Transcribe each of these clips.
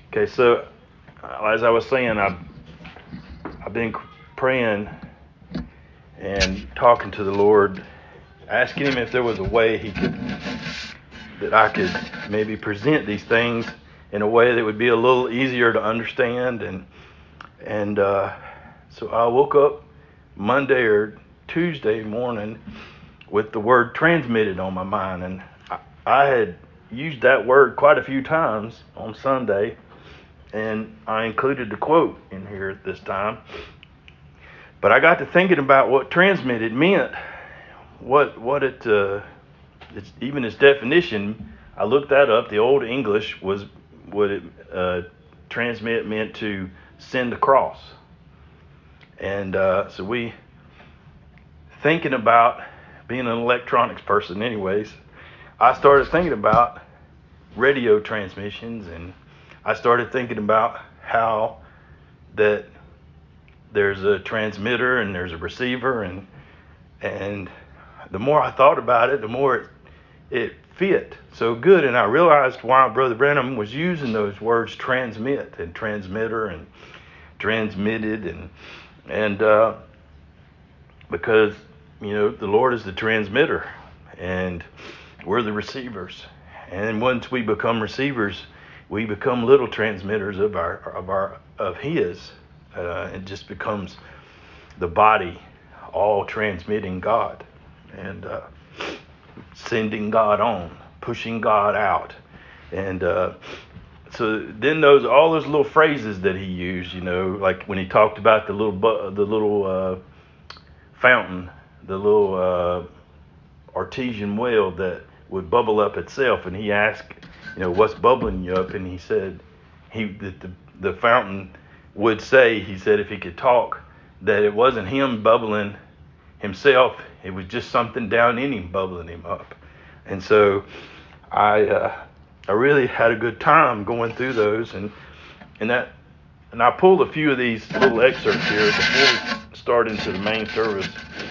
Okay, so as I was saying, I've been praying and talking to the Lord, asking Him if there was a way that I could maybe present these things in a way that would be a little easier to understand. And so I woke up Monday or Tuesday morning with the word transmitted on my mind, and I had used that word quite a few times on Sunday, and I included the quote in here this time. But I got to thinking about what transmitted meant, what it's, even its definition. I looked that up. The Old English was what it transmit meant to send across, and so we thinking about being an electronics person, anyways. I started thinking about radio transmissions, and I started thinking about how that there's a transmitter and there's a receiver, and the more I thought about it, the more it fit so good, and I realized why Brother Branham was using those words transmit and transmitter and transmitted and because the Lord is the transmitter and we're the receivers, and once we become receivers, we become little transmitters of His. It just becomes the body all transmitting God and sending God on, pushing God out. And so then all those little phrases that He used, like when He talked about the little fountain, the little artesian well that would bubble up itself, and He asked, what's bubbling you up, and He said that the fountain would say, He said if he could talk, that it wasn't him bubbling himself, it was just something down in him bubbling him up. And so I really had a good time going through those, and I pulled a few of these little excerpts here before we start into the main service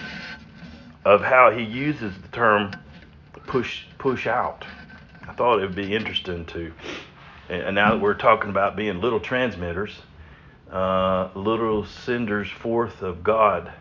of how He uses the term push out. I thought it would be interesting to, and now that we're talking about being little transmitters, little senders forth of God.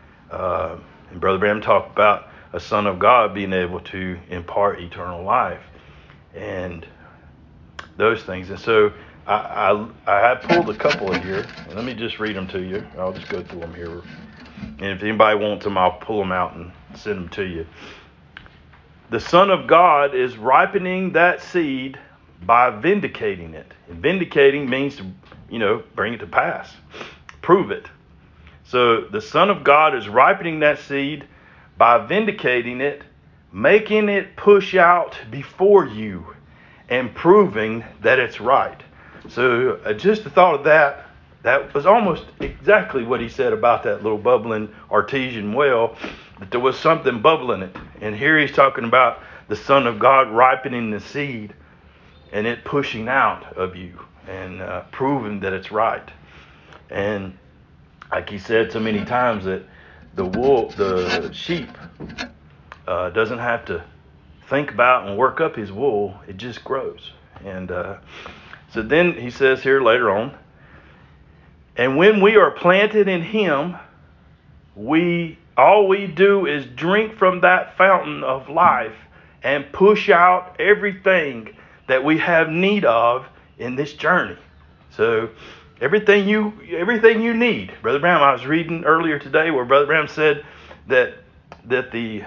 And Brother Branham talked about a son of God being able to impart eternal life and those things. And so I have pulled a couple in here, and let me just read them to you. I'll just go through them here. And if anybody wants them, I'll pull them out and send them to you. The Son of God is ripening that seed by vindicating it. And vindicating means to, bring it to pass, prove it. So the Son of God is ripening that seed by vindicating it, making it push out before you, and proving that it's right. So just the thought of that was almost exactly what He said about that little bubbling artesian well, that there was something bubbling it. And here He's talking about the Son of God ripening the seed and it pushing out of you and proving that it's right. And like He said so many times, that the sheep doesn't have to think about and work up his wool, it just grows. And so then He says here later on, and when we are planted in Him, all we do is drink from that fountain of life and push out everything that we have need of in this journey. So everything you need. Brother Branham, I was reading earlier today where Brother Branham said that the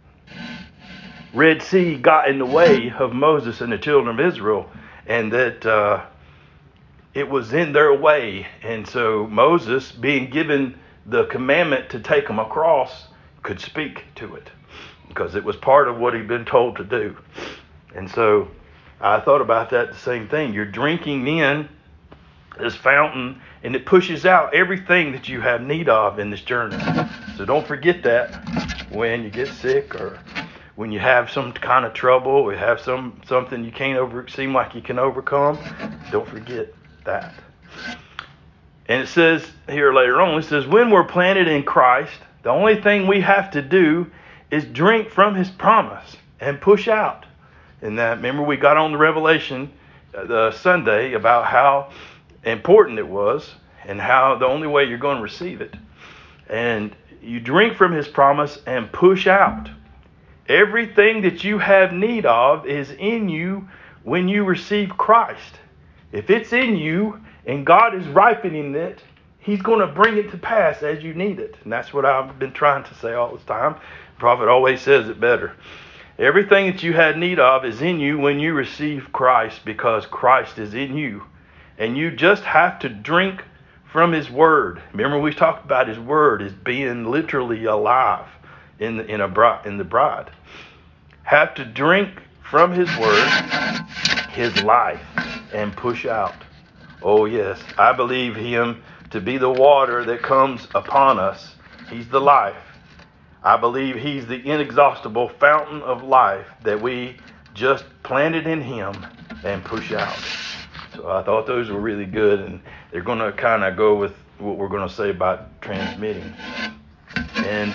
Red Sea got in the way of Moses and the children of Israel, and that it was in their way. And so Moses, being given the commandment to take them across, could speak to it because it was part of what he'd been told to do. And so I thought about that, the same thing. You're drinking in this fountain, and it pushes out everything that you have need of in this journey. So don't forget that when you get sick, or when you have some kind of trouble, or have something you can't seem like you can overcome. Don't forget that. And it says here later on, it says, when we're planted in Christ, the only thing we have to do is drink from His promise and push out. And that, remember, we got on the Revelation Sunday about how important it was and how the only way you're going to receive it. And you drink from his promise and push out. Everything that you have need of is in you when you receive Christ. If it's in you and God is ripening it, he's going to bring it to pass as you need it. And that's what I've been trying to say all this time. The prophet always says it better. Everything that you had need of is in you when you receive Christ, because Christ is in you. And you just have to drink from his word. Remember, we talked about his word as being literally alive in the bride. Have to drink from his word, his life, and push out. Oh yes, I believe him to be the water that comes upon us. He's the life. I believe he's the inexhaustible fountain of life that we just planted in him and push out. So I thought those were really good, and they're going to kind of go with what we're going to say about transmitting. And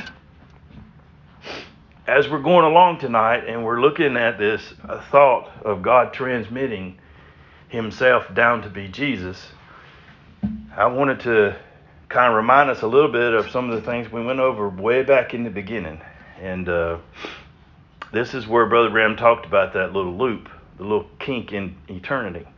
as we're going along tonight and we're looking at this thought of God transmitting himself down to be Jesus, I wanted to kind of remind us a little bit of some of the things we went over way back in the beginning. And this is where Brother Branham talked about that little loop, the little kink in eternity.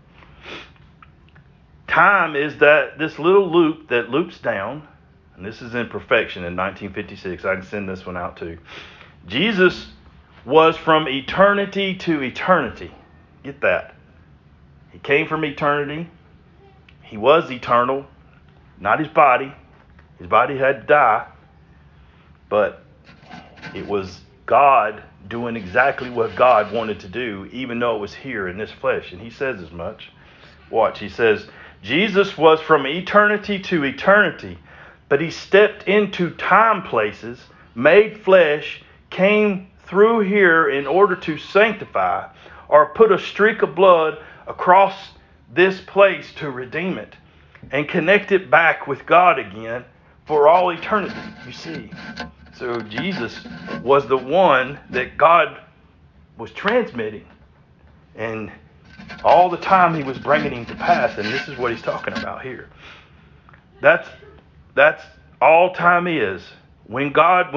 Time is this little loop that loops down, and this is in Perfection in 1956. I can send this one out too. Jesus was from eternity to eternity. Get that. He came from eternity. He was eternal, not his body. His body had to die, but it was God doing exactly what God wanted to do, even though it was here in this flesh. And he says as much. Watch, he says, Jesus was from eternity to eternity, but he stepped into time places, made flesh, came through here in order to sanctify or put a streak of blood across this place to redeem it and connect it back with God again for all eternity, you see. So Jesus was the one that God was transmitting, and all the time he was bringing him to pass, and this is what he's talking about here. That's all time is. When God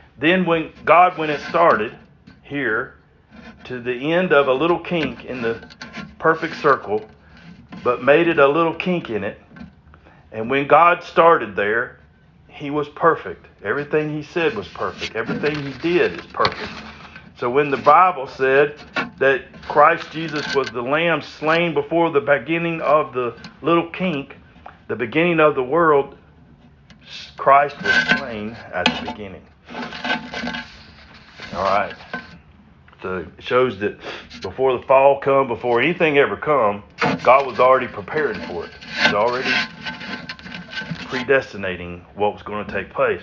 started here to the end of a little kink in the perfect circle, but made it a little kink in it. And when God started there, he was perfect. Everything he said was perfect. Everything he did is perfect. So when the Bible said that Christ Jesus was the lamb slain before the beginning of the little kink, the beginning of the world, Christ was slain at the beginning. All right. So it shows that before the fall come, before anything ever come, God was already preparing for it. He's already predestinating what was going to take place.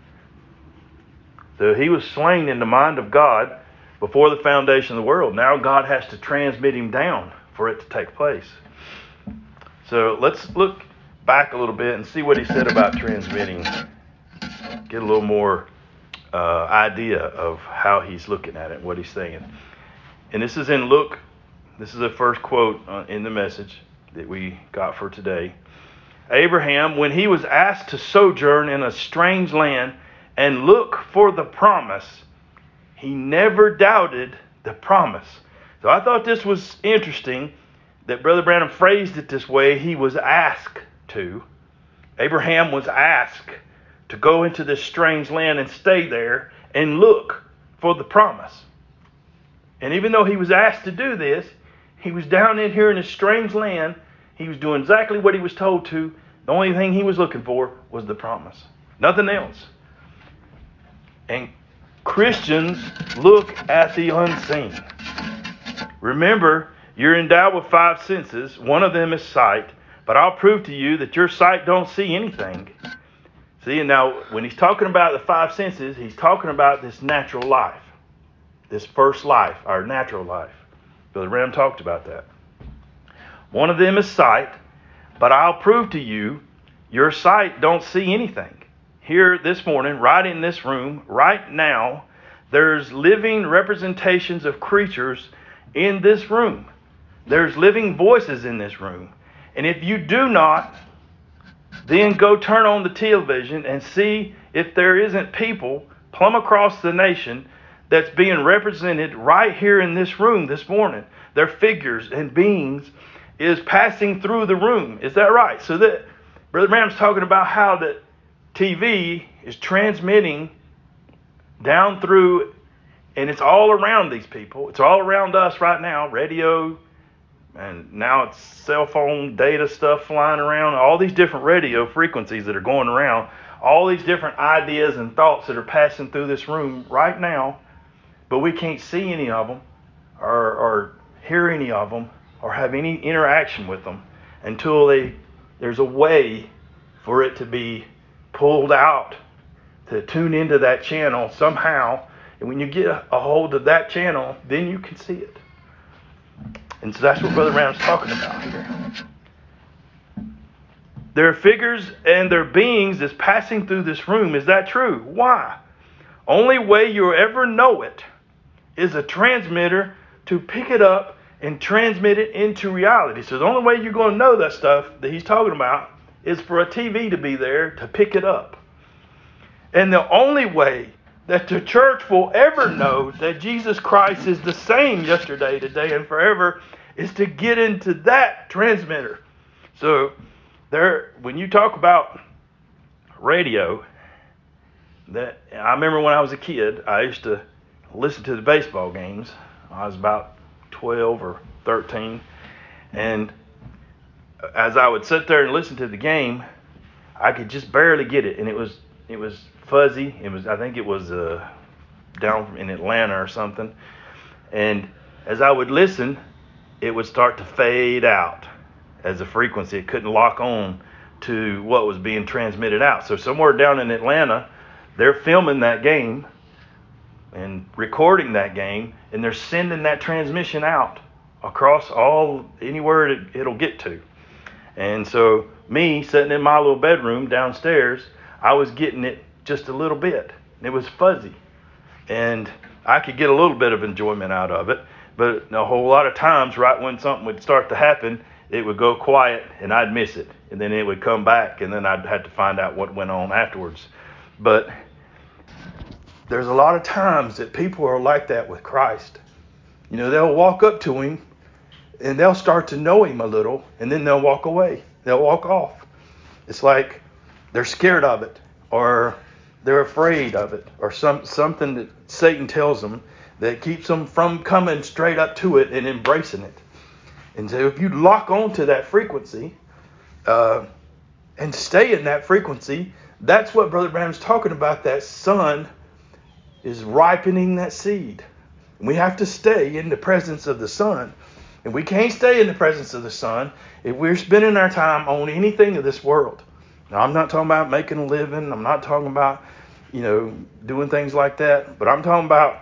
So he was slain in the mind of God before the foundation of the world. Now God has to transmit him down for it to take place. So let's look back a little bit and see what he said about transmitting. Get a little more idea of how he's looking at it, what he's saying. And this is in Luke. This is the first quote in the message that we got for today. Abraham, when he was asked to sojourn in a strange land and look for the promise, he never doubted the promise. So I thought this was interesting that Brother Branham phrased it this way. He was asked to. Abraham was asked to go into this strange land and stay there and look for the promise. And even though he was asked to do this, he was down in here in this strange land. He was doing exactly what he was told to. The only thing he was looking for was the promise. Nothing else. And Christians look at the unseen. Remember, you're endowed with 5 senses. One of them is sight. But I'll prove to you that your sight don't see anything. See, and now when he's talking about the 5 senses, he's talking about this natural life. This first life, our natural life. Brother Ram talked about that. One of them is sight. But I'll prove to you, your sight don't see anything. Here this morning, right in this room, right now, there's living representations of creatures in this room. There's living voices in this room. And if you do not, then go turn on the television and see if there isn't people plumb across the nation that's being represented right here in this room this morning. Their figures and beings is passing through the room. Is that right? So that Brother Branham's talking about how that TV is transmitting down through, and it's all around these people. It's all around us right now. Radio, and now it's cell phone data stuff flying around. All these different radio frequencies that are going around. All these different ideas and thoughts that are passing through this room right now. But we can't see any of them or hear any of them or have any interaction with them until there's a way for it to be pulled out, to tune into that channel somehow. And when you get a hold of that channel, then you can see it. And so that's what Brother Branham's talking about here. There are figures and there are beings that's passing through this room. Is that true? Why? Only way you'll ever know it is a transmitter to pick it up and transmit it into reality. So the only way you're going to know that stuff that he's talking about is for a TV to be there to pick it up. And the only way that the church will ever know that Jesus Christ is the same yesterday, today, and forever is to get into that transmitter. So when you talk about radio, that I remember when I was a kid, I used to listen to the baseball games. I was about 12 or 13, and as I would sit there and listen to the game, I could just barely get it, and it was fuzzy. I think it was down in Atlanta or something. And as I would listen, it would start to fade out as a frequency. It couldn't lock on to what was being transmitted out. So somewhere down in Atlanta, they're filming that game and recording that game, and they're sending that transmission out across anywhere it'll get to. And so me sitting in my little bedroom downstairs, I was getting it just a little bit. It was fuzzy, and I could get a little bit of enjoyment out of it, but a whole lot of times right when something would start to happen, it would go quiet and I'd miss it, and then it would come back, and then I'd have to find out what went on afterwards. But there's a lot of times that people are like that with Christ. You know, they'll walk up to him and they'll start to know him a little, and then they'll walk away. They'll walk off. It's like they're scared of it, or they're afraid of it, or something that Satan tells them that keeps them from coming straight up to it and embracing it. And so if you lock onto that frequency and stay in that frequency, that's what Brother Branham's talking about. That sun is ripening that seed. And we have to stay in the presence of the sun. And we can't stay in the presence of the sun if we're spending our time on anything of this world. Now, I'm not talking about making a living. I'm not talking about, doing things like that. But I'm talking about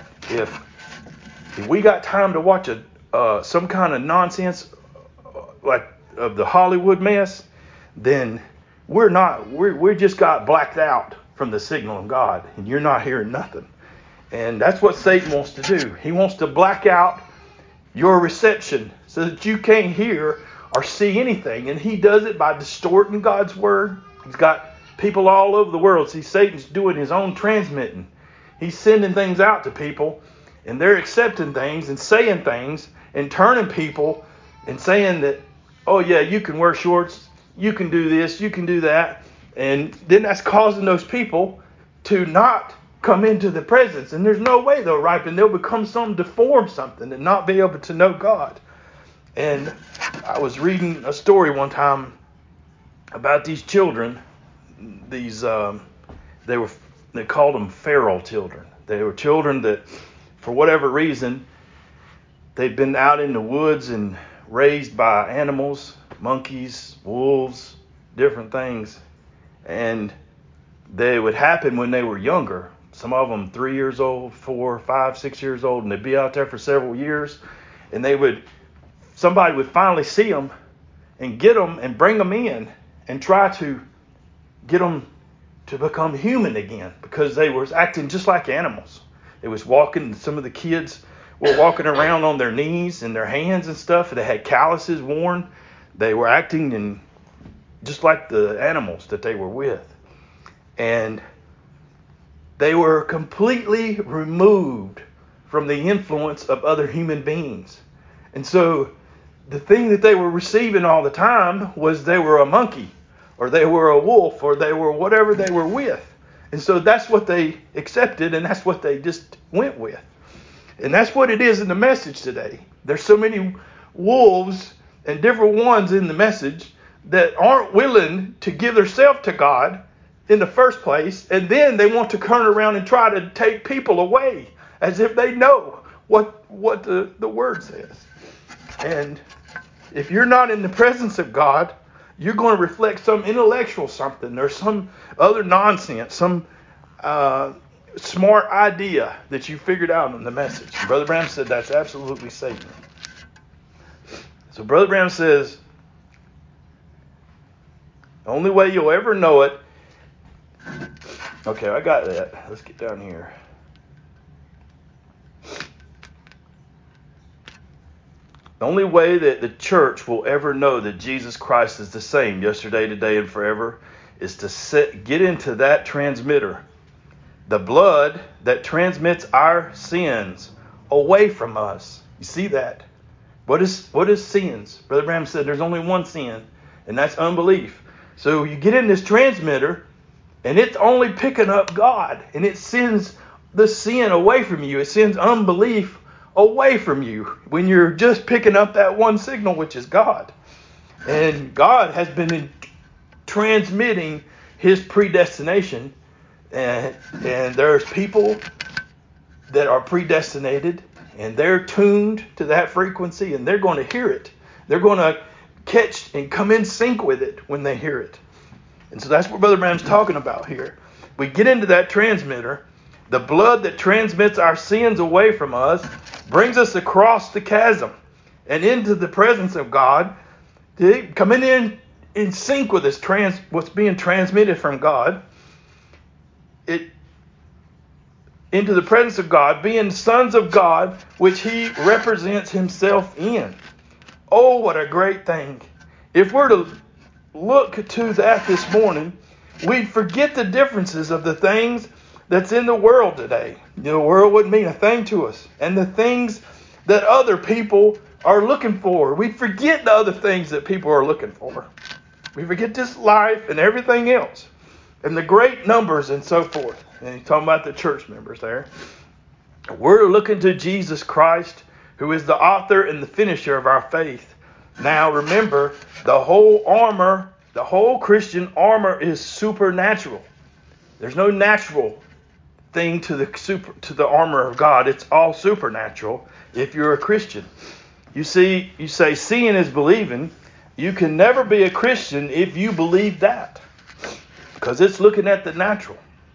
if we got time to watch some kind of nonsense like of the Hollywood mess, then we just got blacked out from the signal of God, and you're not hearing nothing. And that's what Satan wants to do. He wants to black out your reception so that you can't hear or see anything. And he does it by distorting God's word. He's got people all over the world. See, Satan's doing his own transmitting. He's sending things out to people, and they're accepting things and saying things and turning people and saying that, oh yeah, you can wear shorts, you can do this, you can do that. And then that's causing those people to not come into the presence. And there's no way they'll ripen. They'll become some deformed something and not be able to know God. And I was reading a story one time about these children. They called them feral children. They were children that, for whatever reason, they'd been out in the woods and raised by animals, monkeys, wolves, different things. And they would happen when they were younger. Some of them 3 years old, 4, 5, 6 years old, and they'd be out there for several years. And somebody would finally see them and get them and bring them in and try to get them to become human again, because they were acting just like animals. They was walking. Some of the kids were walking around on their knees and their hands and stuff. They had calluses worn. They were acting just like the animals that they were with. And they were completely removed from the influence of other human beings. And so the thing that they were receiving all the time was they were a monkey, or they were a wolf, or they were whatever they were with. And so that's what they accepted, and that's what they just went with. And that's what it is in the message today. There's so many wolves and different ones in the message that aren't willing to give themselves to God in the first place, and then they want to turn around and try to take people away as if they know what the word says. And if you're not in the presence of God, you're going to reflect some intellectual something or some other nonsense, some smart idea that you figured out in the message. And Brother Branham said that's absolutely Satan. So Brother Branham says, the only way you'll ever know it. Okay, I got that. Let's get down here. The only way that the church will ever know that Jesus Christ is the same yesterday, today, and forever is to get into that transmitter. The blood that transmits our sins away from us. You see that? What is sins? Brother Branham said there's only one sin, and that's unbelief. So you get in this transmitter, and it's only picking up God, and it sends the sin away from you. It sends unbelief away from you when you're just picking up that one signal, which is God. And God has been transmitting His predestination, and there's people that are predestinated, and they're tuned to that frequency, and they're going to hear it. They're going to catch and come in sync with it when they hear it. And so that's what Brother Branham's talking about here. We get into that transmitter. The blood that transmits our sins away from us brings us across the chasm and into the presence of God, coming in sync with this what's being transmitted from God, into the presence of God, being sons of God, which He represents Himself in. Oh, what a great thing. If we're to look to that this morning, we'd forget the differences of the things that's in the world today. The world wouldn't mean a thing to us. And the things that other people are looking for. We forget the other things that people are looking for. We forget this life and everything else. And the great numbers and so forth. And he's talking about the church members there. We're looking to Jesus Christ, who is the author and the finisher of our faith. Now remember, the whole Christian armor is supernatural. There's no natural thing to the armor of God. It's all supernatural if you're a Christian. You say seeing is believing. You can never be a Christian if you believe that, because it's looking at the natural.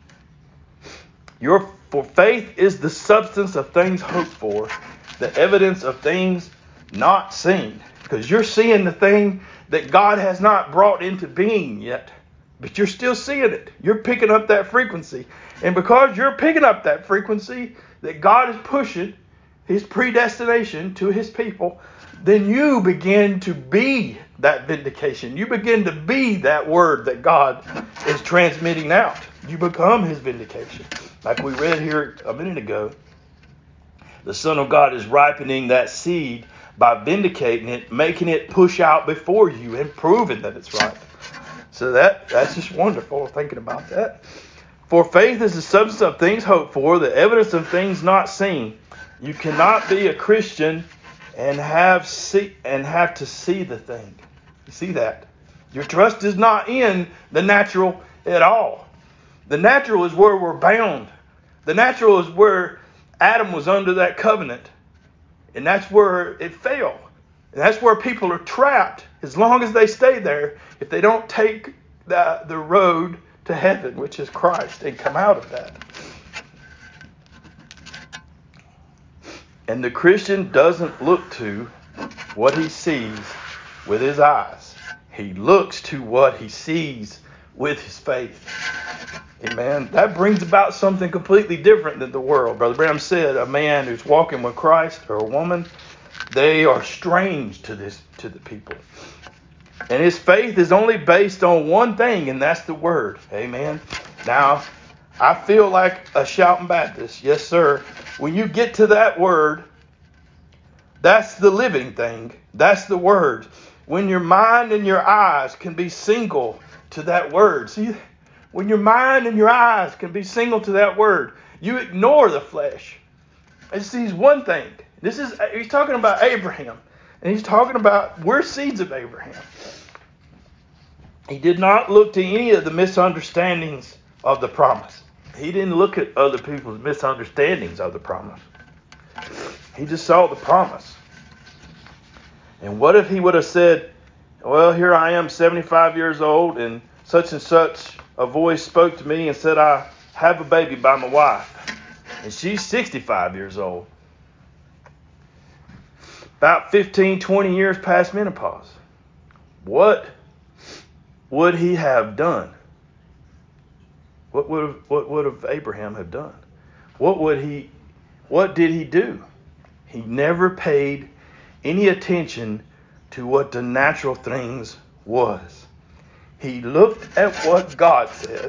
For faith is the substance of things hoped for, the evidence of things not seen. Because you're seeing the thing that God has not brought into being yet, but you're still seeing it. You're picking up that frequency. And because you're picking up that frequency that God is pushing His predestination to His people, then you begin to be that vindication. You begin to be that word that God is transmitting out. You become His vindication. Like we read here a minute ago, the Son of God is ripening that seed by vindicating it, making it push out before you and proving that it's right. So that's just wonderful thinking about that. For faith is the substance of things hoped for, the evidence of things not seen. You cannot be a Christian and have to see the thing. You see that? Your trust is not in the natural at all. The natural is where we're bound. The natural is where Adam was under that covenant. And that's where it fell. And that's where people are trapped as long as they stay there, if they don't take the road to heaven, which is Christ, and come out of that. And the Christian doesn't look to what he sees with his eyes. He looks to what he sees with his faith. Amen. That brings about something completely different than the world. Brother Branham said, a man who's walking with Christ or a woman, they are strange to the people. And his faith is only based on one thing, and that's the Word. Amen. Now, I feel like a shouting Baptist. Yes, sir. When you get to that Word, that's the living thing. That's the Word. When your mind and your eyes can be single to that Word. See, when your mind and your eyes can be single to that Word, you ignore the flesh. It sees one thing. He's talking about Abraham. And he's talking about we're seeds of Abraham. He did not look to any of the misunderstandings of the promise. He didn't look at other people's misunderstandings of the promise. He just saw the promise. And what if he would have said, well, here I am, 75 years old, and such a voice spoke to me and said, I have a baby by my wife. And she's 65 years old. About 15, 20 years past menopause. What would he have done? What would Abraham have done? What did he do? He never paid any attention to what the natural things was. He looked at what God said.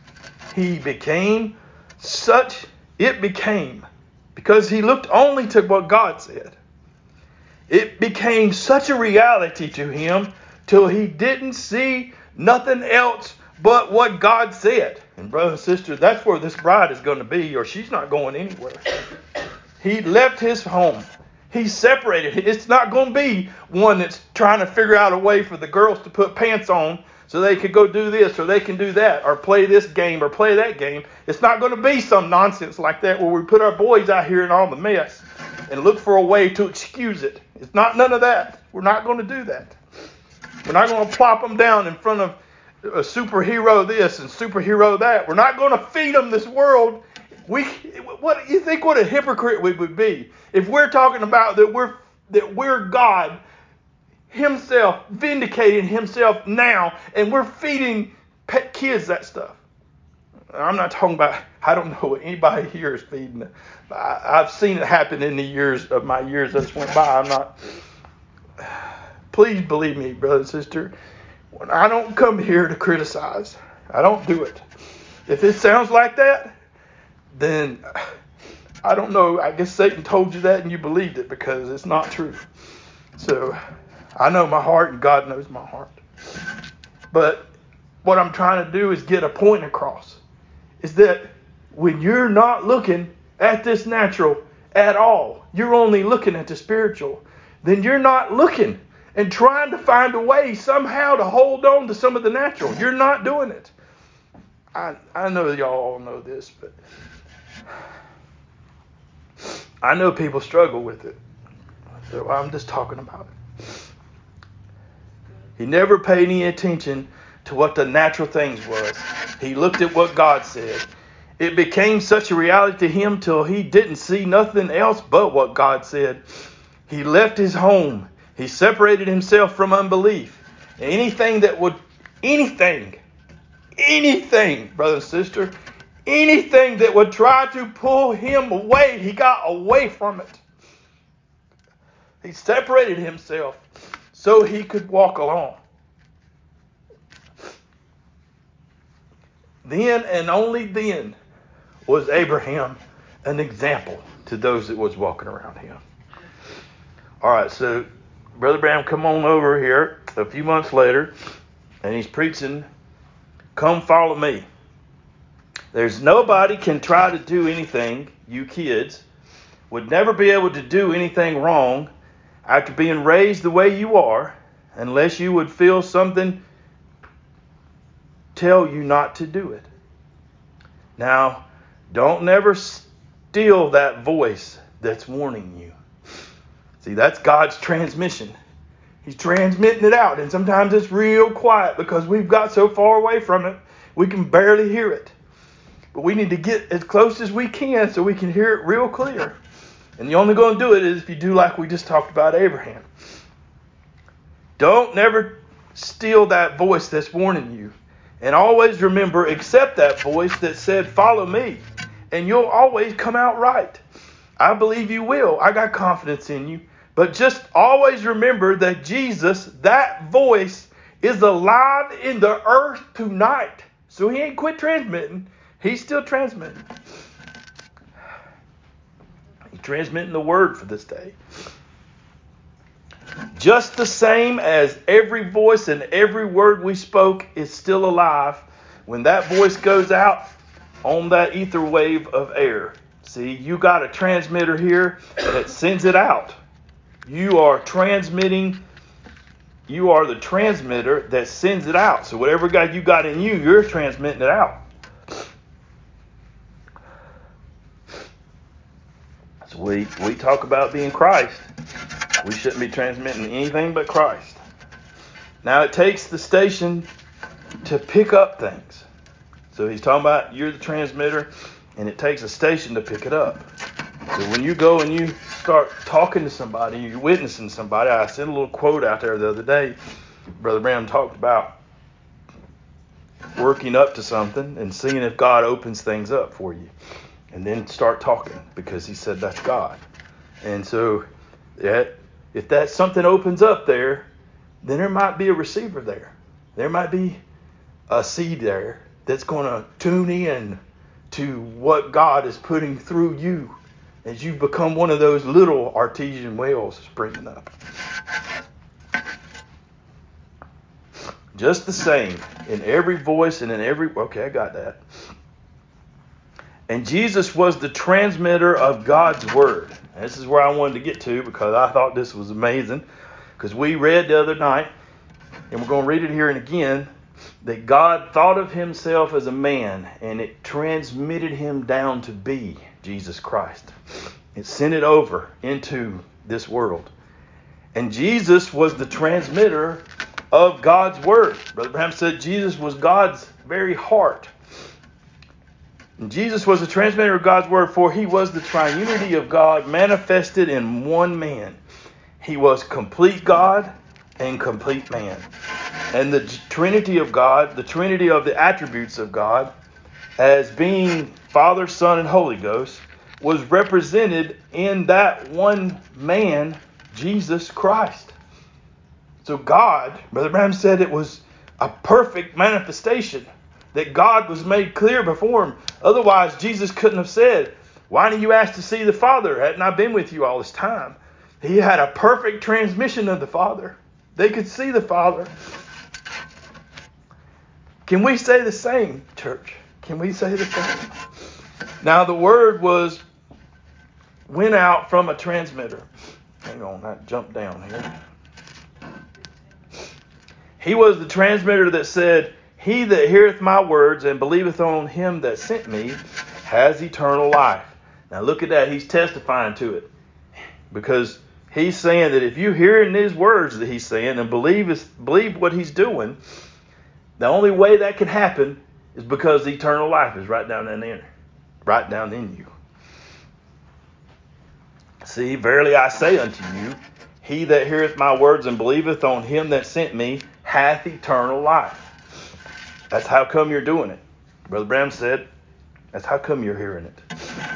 Because he looked only to what God said. It became such a reality to him till he didn't see nothing else but what God said. And brother and sister, that's where this bride is going to be, or she's not going anywhere. He left his home. He separated. It's not going to be one that's trying to figure out a way for the girls to put pants on so they could go do this or they can do that or play this game or play that game. It's not going to be some nonsense like that where we put our boys out here in all the mess and look for a way to excuse it. It's not none of that. We're not going to do that. We're not going to plop them down in front of a superhero this and superhero that. We're not going to feed them this world. What you think? What a hypocrite we would be if we're talking about that we're God Himself vindicating Himself now, and we're feeding pet kids that stuff. I'm not talking about. I don't know what anybody here is feeding. I've seen it happen in the years that went by. I'm not. Please believe me, brother and sister. When I don't come here to criticize, I don't do it. If it sounds like that, then I don't know. I guess Satan told you that and you believed it because it's not true. So I know my heart and God knows my heart. But what I'm trying to do is get a point across. Is that when you're not looking at this natural at all, you're only looking at the spiritual, then you're not looking and trying to find a way somehow to hold on to some of the natural. You're not doing it. I know y'all all know this, but I know people struggle with it. So I'm just talking about it. He never paid any attention to what the natural things was. He looked at what God said. It became such a reality to him till he didn't see nothing else but what God said. He left his home. He separated himself from unbelief. Anything, brother and sister, anything that would try to pull him away, he got away from it. He separated himself so he could walk along. Then and only then was Abraham an example to those that was walking around him. All right, so Brother Branham come on over here a few months later, and he's preaching, "Come follow me." There's nobody can try to do anything, you kids, would never be able to do anything wrong after being raised the way you are, unless you would feel something tell you not to do it. Now, don't never steal that voice that's warning you. See, that's God's transmission. He's transmitting it out, and sometimes it's real quiet because we've got so far away from it, we can barely hear it. But we need to get as close as we can so we can hear it real clear. And the only going to do it is if you do like we just talked about Abraham. Don't never steal that voice that's warning you And always remember, accept that voice that said, follow me. And you'll always come out right. I believe you will. I got confidence in you. But just always remember that Jesus, that voice, is alive in the earth tonight. So he ain't quit transmitting. He's still transmitting. He's transmitting the word for this day. Just the same as every voice and every word we spoke is still alive. When that voice goes out on that ether wave of air. See, you got a transmitter here that sends it out. You are transmitting. You are the transmitter that sends it out. So whatever God you got in you, you're transmitting it out. So we talk about being Christ. We shouldn't be transmitting anything but Christ. Now it takes the station to pick up things. So he's talking about you're the transmitter, and it takes a station to pick it up. So when you go and you start talking to somebody, you're witnessing somebody. I sent a little quote out there the other day. Brother Branham talked about working up to something and seeing if God opens things up for you. And then start talking, because he said that's God. And so if that something opens up there, then there might be a receiver there. There might be a seed there that's going to tune in to what God is putting through you as you become one of those little artesian wells springing up. Just the same in every voice and in every... Okay, I got that. And Jesus was the transmitter of God's word. And this is where I wanted to get to, because I thought this was amazing. Because we read the other night, and we're going to read it here and again, that God thought of himself as a man, and it transmitted him down to be Jesus Christ. It sent it over into this world. And Jesus was the transmitter of God's word. Brother Branham said Jesus was God's very heart. And Jesus was the transmitter of God's word, for he was the triunity of God manifested in one man. He was complete God and complete man. And the Trinity of God, the Trinity of the attributes of God, as being Father, Son, and Holy Ghost, was represented in that one man, Jesus Christ. So God, Brother Branham said it was a perfect manifestation, that God was made clear before him. Otherwise, Jesus couldn't have said, why do you ask to see the Father? Hadn't I been with you all this time? He had a perfect transmission of the Father. They could see the Father. Can we say the same, church? Can we say the same? Now, the word went out from a transmitter. Hang on, I jumped down here. He was the transmitter that said, he that heareth my words and believeth on him that sent me has eternal life. Now look at that. He's testifying to it. Because he's saying that if you hear in his words that he's saying and believe what he's doing, the only way that can happen is because the eternal life is right down in there. Right down in you. See, verily I say unto you, he that heareth my words and believeth on him that sent me hath eternal life. That's how come you're doing it. Brother Branham said, that's how come you're hearing it.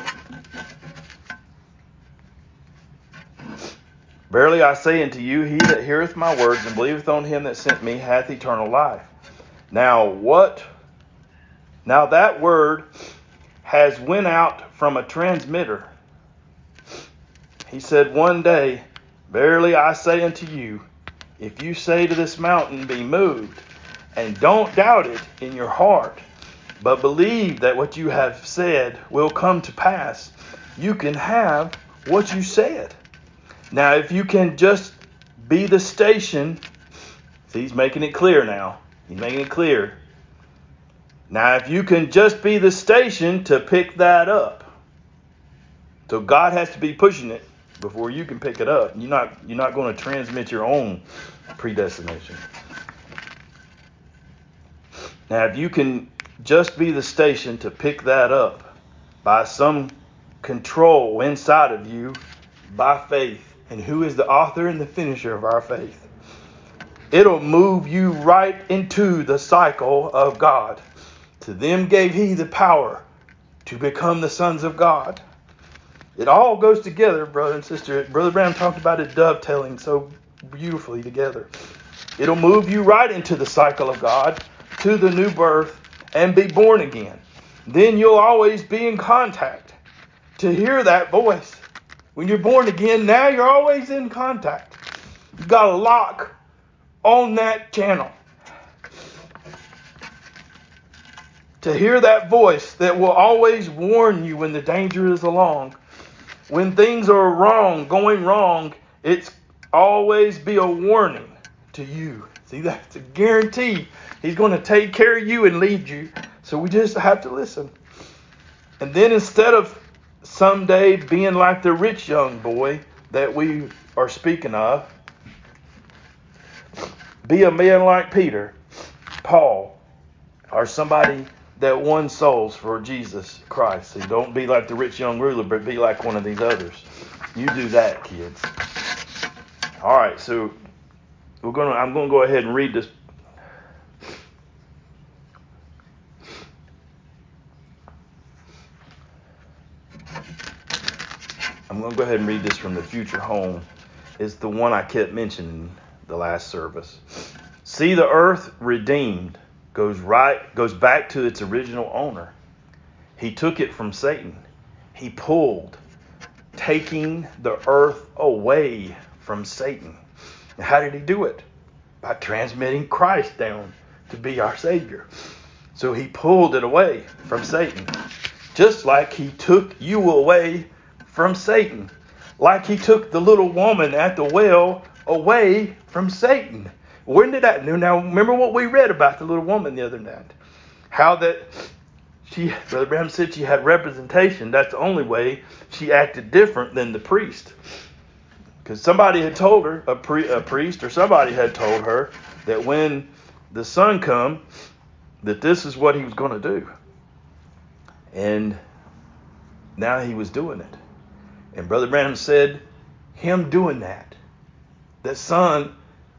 Verily I say unto you, he that heareth my words and believeth on him that sent me hath eternal life. Now that word has went out from a transmitter. He said one day, verily I say unto you, if you say to this mountain, be moved, and don't doubt it in your heart, but believe that what you have said will come to pass, you can have what you said. Now, if you can just be the station, see, he's making it clear now. He's making it clear. Now, if you can just be the station to pick that up. So God has to be pushing it before you can pick it up. You're not going to transmit your own predestination. Now, if you can just be the station to pick that up by some control inside of you by faith, and who is the author and the finisher of our faith? It'll move you right into the cycle of God. To them gave he the power to become the sons of God. It all goes together, brother and sister. Brother Branham talked about it dovetailing so beautifully together. It'll move you right into the cycle of God, to the new birth, and be born again. Then you'll always be in contact to hear that voice. When you're born again, now you're always in contact. You've got a lock on that channel to hear that voice that will always warn you when the danger is along. When things are wrong, going wrong, it's always be a warning to you. See, that's a guarantee. He's going to take care of you and lead you. So we just have to listen. And then instead of someday being like the rich young boy that we are speaking of, be a man like Peter, Paul, or somebody that won souls for Jesus Christ. So don't be like the rich young ruler, but be like one of these others. You do that, kids. All right, so I'm going to go ahead and read this. I'm going to go ahead and read this from the Future Home. It's the one I kept mentioning the last service. See, the earth redeemed goes back to its original owner. He took it from Satan. He pulled, taking the earth away from Satan. And how did he do it? By transmitting Christ down to be our Savior. So he pulled it away from Satan. Just like he took you away from Satan. Like he took the little woman at the well away from Satan. When did that? Now, remember what we read about the little woman the other night. How that Brother Branham said she had representation. That's the only way she acted different than the priest. Because somebody had told her, a priest or somebody had told her that when the son come, that this is what he was going to do. And now he was doing it. And Brother Branham said, him doing that son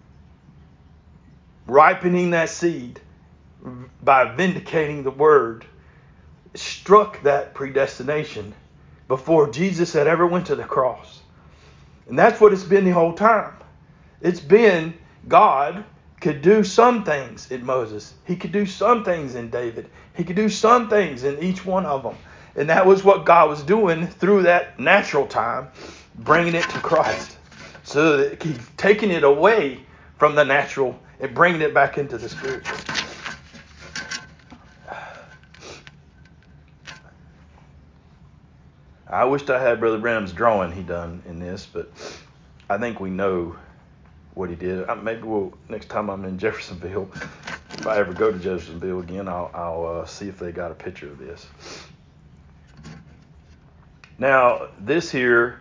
ripening that seed by vindicating the word, struck that predestination before Jesus had ever went to the cross. And that's what it's been the whole time. It's been God could do some things in Moses. He could do some things in David. He could do some things in each one of them. And that was what God was doing through that natural time, bringing it to Christ. So that he's taking it away from the natural and bringing it back into the spiritual. I wished I had Brother Branham's drawing he done in this, but I think we know what he did. Maybe next time I'm in Jeffersonville, if I ever go to Jeffersonville again, I'll see if they got a picture of this. Now, this here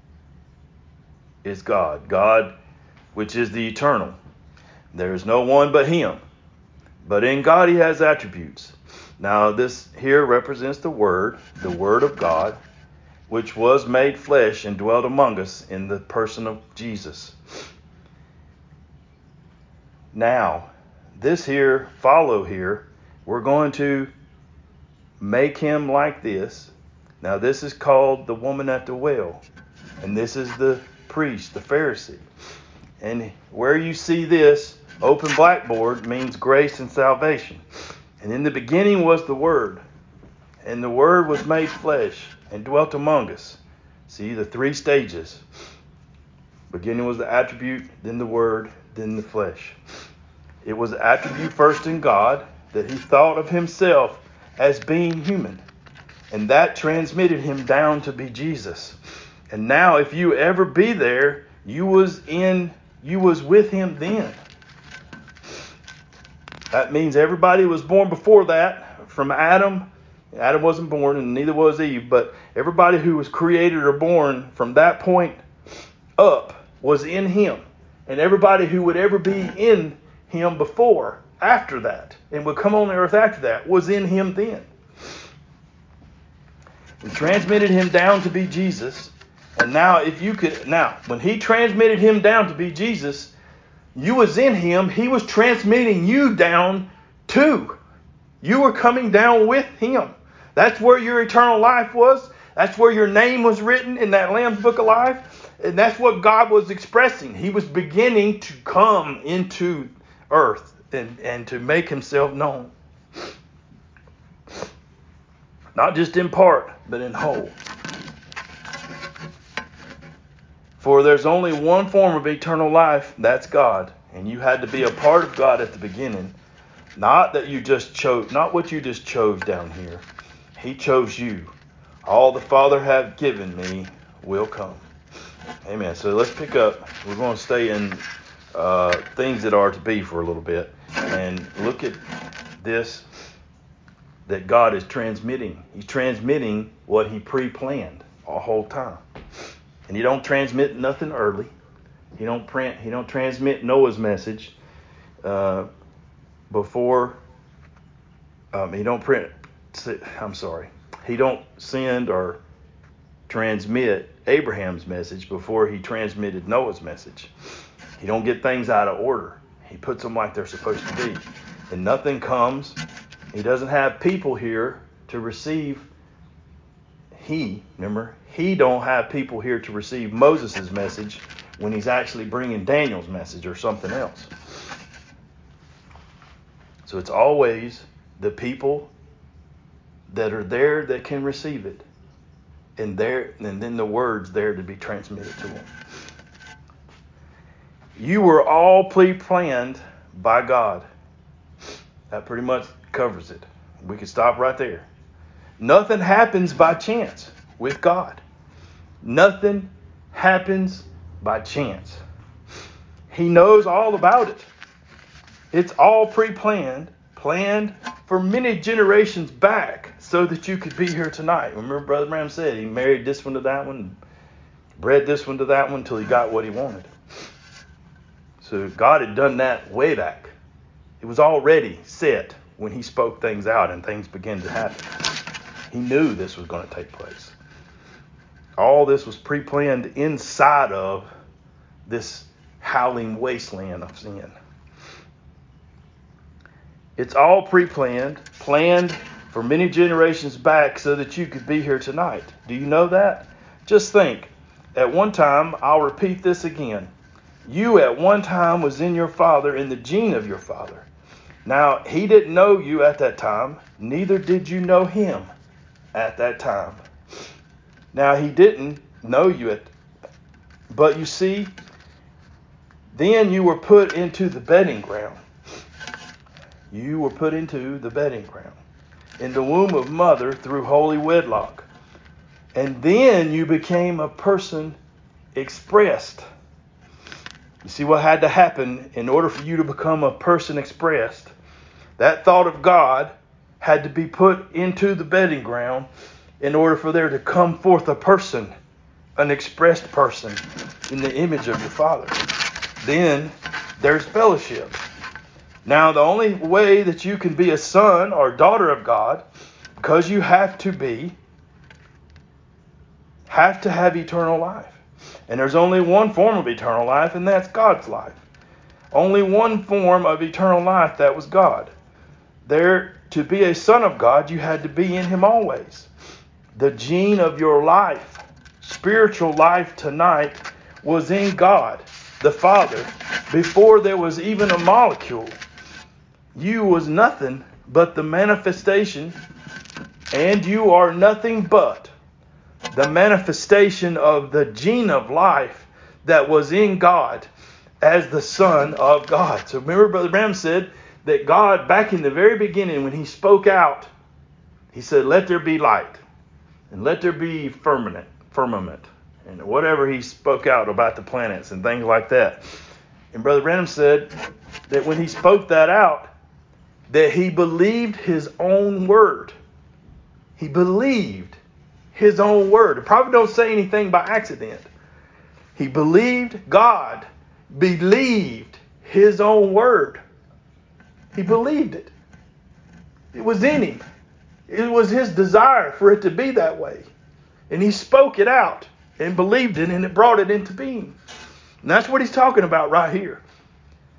is God, which is the eternal. There is no one but him. But in God he has attributes. Now, this here represents the Word of God, which was made flesh and dwelt among us in the person of Jesus. Now, this here, follow here, we're going to make him like this. Now, this is called the woman at the well. And this is the priest, the Pharisee. And where you see this open blackboard means grace and salvation. And in the beginning was the Word. And the Word was made flesh and dwelt among us. See, the three stages. Beginning was the attribute, then the Word, then the flesh. It was the attribute first in God that he thought of himself as being human. And that transmitted him down to be Jesus. And now if you ever be there, you was with him then. That means everybody was born before that from Adam. Adam wasn't born and neither was Eve, but everybody who was created or born from that point up was in him. And everybody who would ever be in him after that, and would come on the earth after that, was in him then. And transmitted him down to be Jesus. And now when he transmitted him down to be Jesus, You was in him. He was transmitting you down too. You were coming down with him. That's where your eternal life was. That's where your name was written in that Lamb's Book of Life. And that's what God was expressing. He was beginning to come into earth and to make himself known. Not just in part, but in whole. For there's only one form of eternal life, that's God. And you had to be a part of God at the beginning. Not that you just chose, not what you just chose down here. He chose you. All the Father hath given me will come. Amen. So let's pick up. We're going to stay in things that are to be for a little bit. And look at this that God is transmitting. He's transmitting what he pre-planned a whole time. And he don't transmit nothing early. He don't transmit Noah's message before. He don't send or transmit Abraham's message before he transmitted Noah's message. He don't get things out of order. He puts them like they're supposed to be. And nothing comes. He doesn't have people here to receive. He don't have people here to receive Moses' message when he's actually bringing Daniel's message or something else. So it's always the people that are there that can receive it. And then the words there to be transmitted to them. You were all pre-planned by God. That pretty much covers it. We could stop right there. Nothing happens by chance with God. Nothing happens by chance. He knows all about it. It's all pre-planned, planned for many generations back so that you could be here tonight. Remember Brother Branham said he married this one to that one, bred this one to that one until he got what he wanted. So God had done that way back. It was already set when he spoke things out and things began to happen. He knew this was going to take place. All this was pre-planned inside of this howling wasteland of sin. It's all pre-planned, planned for many generations back so that you could be here tonight. Do you know that? Just think. At one time, I'll repeat this again. You at one time was in your father, in the gene of your father. Now, he didn't know you at that time. Neither did you know him at that time. Now, he didn't know you but you see, then you were put into the bedding ground. You were put into the bedding ground. In the womb of mother through holy wedlock. And then you became a person expressed. You see what had to happen in order for you to become a person expressed? That thought of God had to be put into the bedding ground in order for there to come forth a person, an expressed person in the image of your Father. Then there's fellowship. Now, the only way that you can be a son or daughter of God, because you have to have eternal life. And there's only one form of eternal life, and that's God's life. Only one form of eternal life, that was God. There, to be a son of God, you had to be in him always. The gene of your life, spiritual life tonight, was in God, the Father, before there was even a molecule. You was nothing but the manifestation, and you are nothing but the manifestation of the gene of life that was in God as the Son of God. So remember Brother Branham said that God, back in the very beginning when he spoke out, he said, let there be light and let there be firmament, and whatever he spoke out about the planets and things like that. And Brother Branham said that when he spoke that out, that he believed his own word. He believed his own word. It probably don't say anything by accident. He believed God, believed his own word. He believed it. It was in him. It was his desire for it to be that way. And he spoke it out and believed it, and it brought it into being. And that's what he's talking about right here.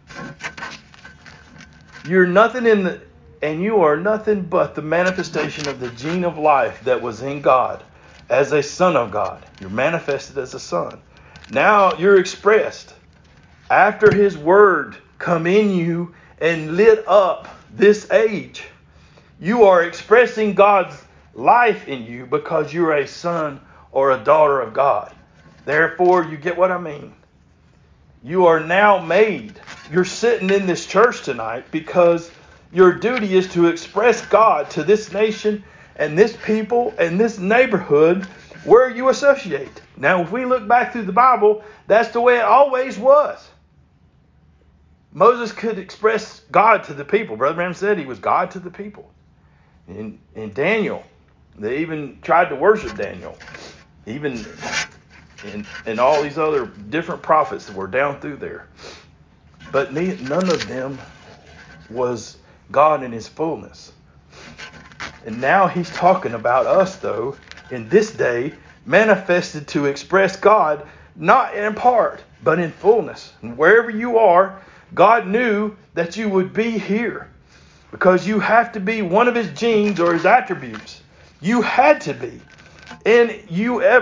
you are nothing but the manifestation of the gene of life that was in God as a son of God. You're manifested as a son. Now you're expressed after his word come in you and lit up this age. You are expressing God's life in you because you're a son or a daughter of God. Therefore, you get what I mean. You are now made. You're sitting in this church tonight because your duty is to express God to this nation and this people and this neighborhood where you associate. Now, if we look back through the Bible, that's the way it always was. Moses could express God to the people. Brother Branham said he was God to the people. In Daniel, they even tried to worship Daniel. Even in all these other different prophets that were down through there. But none of them was God in his fullness. And now he's talking about us, though, in this day, manifested to express God, not in part, but in fullness. And wherever you are, God knew that you would be here. Because you have to be one of his genes or his attributes. You had to be. And if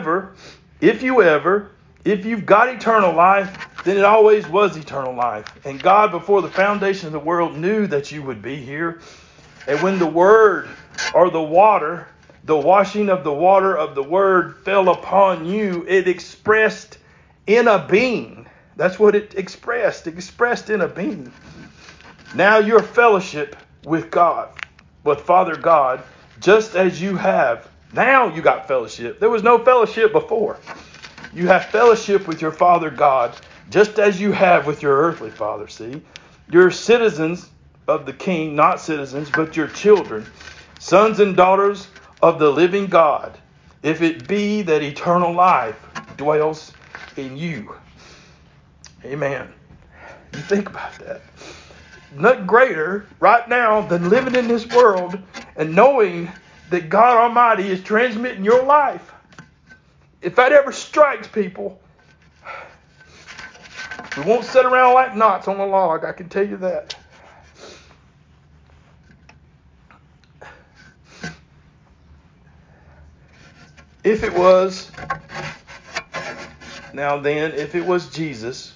you've got eternal life, then it always was eternal life. And God, before the foundation of the world, knew that you would be here. And when the word or the water, the washing of the water of the word fell upon you, it expressed in a being. That's what it expressed. It expressed in a being. Now your fellowship with God, with Father God, just as you have. Now you got fellowship. There was no fellowship before. You have fellowship with your Father God, just as you have with your earthly father, see? You're citizens of the King, not citizens, but your children, sons and daughters of the living God, if it be that eternal life dwells in you. Amen. You think about that. Nothing greater right now than living in this world and knowing that God Almighty is transmitting your life. If that ever strikes people, we won't sit around like knots on a log, I can tell you that. If it was Jesus,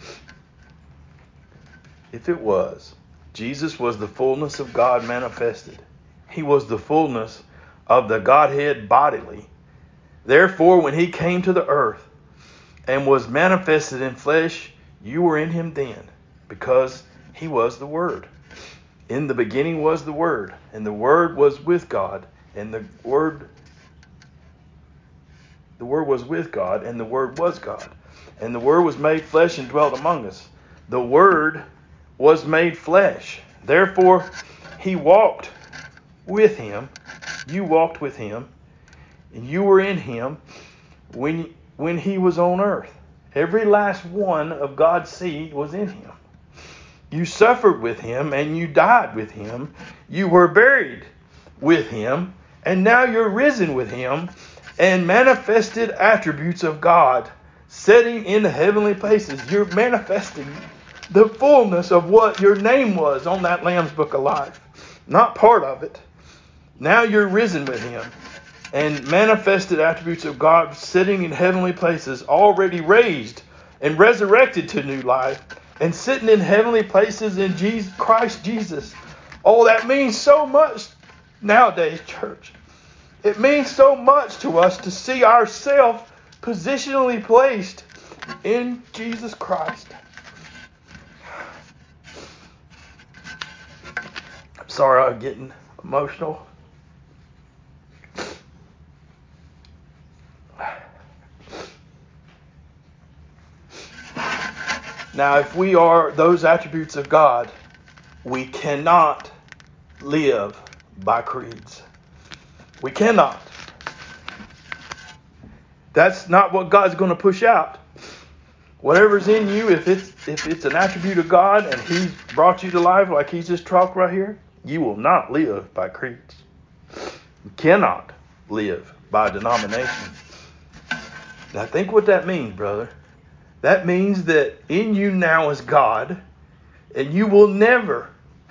Jesus was the fullness of God manifested. He was the fullness of the Godhead bodily. Therefore, when he came to the earth and was manifested in flesh, you were in him then, because he was the Word. In the beginning was the Word, and the Word was with God, and the Word was with God, and the Word was God. And the Word was made flesh and dwelt among us. The Word was made flesh. Therefore, he walked with him. You walked with him, and you were in him when he was on earth. Every last one of God's seed was in him. You suffered with him, and you died with him. You were buried with him, and now you're risen with him, and manifested attributes of God, sitting in the heavenly places. You're manifesting the fullness of what your name was on that Lamb's Book of Life. Not part of it. Now you're risen with him, and manifested attributes of God, sitting in heavenly places, already raised and resurrected to new life, and sitting in heavenly places in Christ Jesus. Oh, that means so much nowadays, church. It means so much to us to see ourselves positionally placed in Jesus Christ. I'm sorry I'm getting emotional. Now, if we are those attributes of God, we cannot live by creeds. We cannot. That's not what God's going to push out. Whatever's in you, if it's an attribute of God and He's brought you to life like He's just talked right here, you will not live by creeds. You cannot live by denomination. Now think what that means, brother. That means that in you now is God, and you will never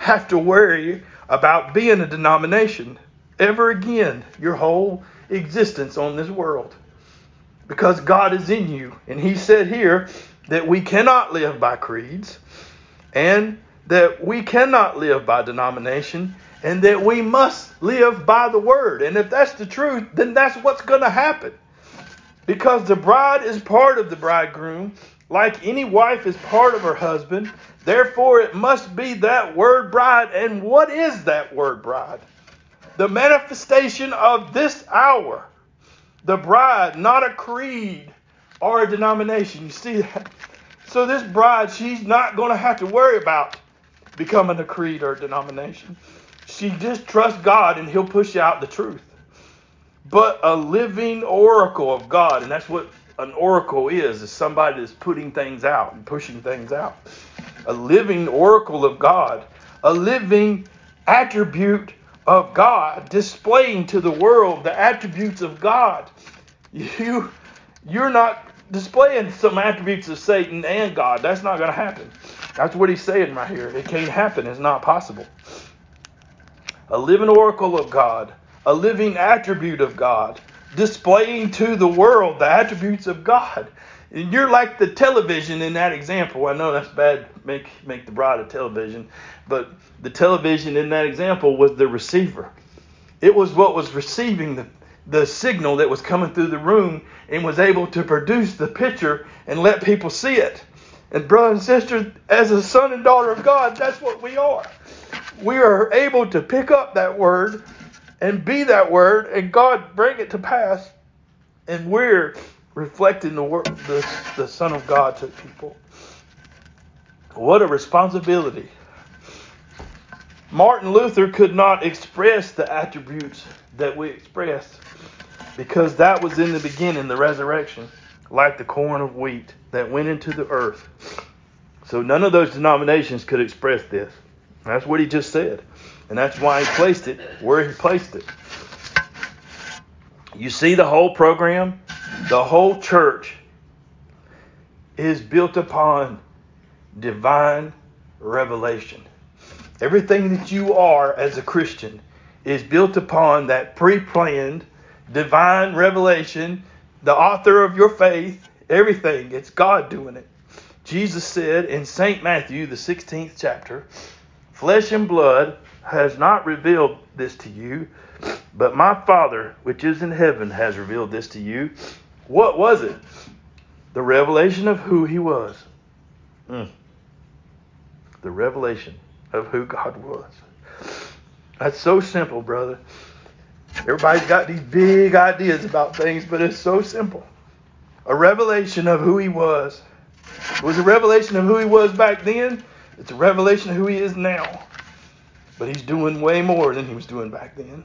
have to worry about being a denomination ever again, your whole existence on this world. Because God is in you. And he said here that we cannot live by creeds, and that we cannot live by denomination, and that we must live by the word. And if that's the truth, then that's what's going to happen. Because the bride is part of the bridegroom, like any wife is part of her husband. Therefore, it must be that word bride. And what is that word bride? The manifestation of this hour. The bride, not a creed or a denomination. You see that? So this bride, she's not going to have to worry about becoming a creed or a denomination. She just trusts God and he'll push out the truth. But a living oracle of God, and that's what an oracle is somebody that's putting things out and pushing things out. A living oracle of God, a living attribute of God, displaying to the world the attributes of God. You're not displaying some attributes of Satan and God. That's not going to happen. That's what he's saying right here. It can't happen. It's not possible. A living oracle of God, a living attribute of God, displaying to the world the attributes of God. And you're like the television in that example. I know that's bad, make the bride a television, but the television in that example was the receiver. It was what was receiving the signal that was coming through the room and was able to produce the picture and let people see it. And brother and sister, as a son and daughter of God, that's what we are. We are able to pick up that word and be that word, and God bring it to pass, and we're reflecting the Son of God to people. What a responsibility. Martin Luther could not express the attributes that we expressed because that was in the beginning, the resurrection, like the corn of wheat that went into the earth. So none of those denominations could express this. That's what he just said. And that's why he placed it where he placed it. You see the whole program? The whole church is built upon divine revelation. Everything that you are as a Christian is built upon that pre-planned divine revelation. The author of your faith, everything, it's God doing it. Jesus said in St. Matthew, the 16th chapter, flesh and blood has not revealed this to you, but my Father, which is in heaven, has revealed this to you. What was it? The revelation of who he was. The revelation of who God was. That's so simple, brother. Everybody's got these big ideas about things, but it's so simple. A revelation of who he was. It was a revelation of who he was back then. It's a revelation of who he is now. But he's doing way more than he was doing back then.